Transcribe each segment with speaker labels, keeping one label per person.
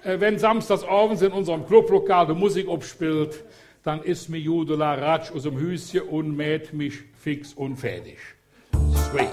Speaker 1: Wenn samstags abends in unserem Clublokal die Musik abspielt, dann ist mir Judela Ratsch aus dem Hüschen und mäht mich fix und fertig. Sweet.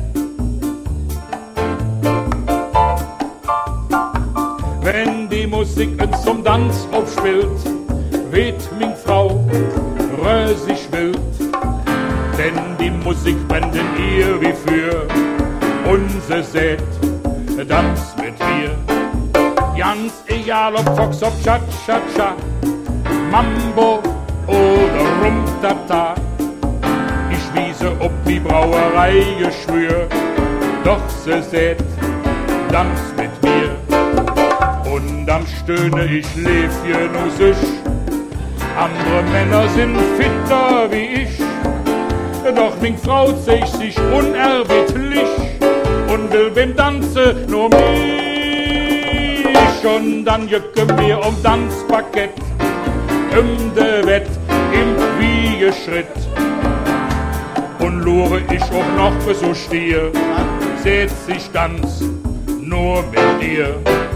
Speaker 1: Wenn die Musik uns zum Tanz aufspielt, weht min Frau rösig wild, denn die Musik brennt in ihr wie für unser Set, Tanz mit mir. Ganz egal ob Fox, ob Cha-Cha-Cha, Mambo oder Rum-Ta-Ta, ich wiese ob die Brauerei geschwür, doch sie seht, Tanz mit mir. Und am Stöhne ich leb hier nur sich, andere Männer sind fitter wie ich, doch min Frau zeigt sich unerbittlich und will beim Tanze nur mich. Und dann jücke mir um Tanzparkett, de Wett im Wiegeschritt. Und lure ich auch noch so stier, setz ich Tanz nur mit dir.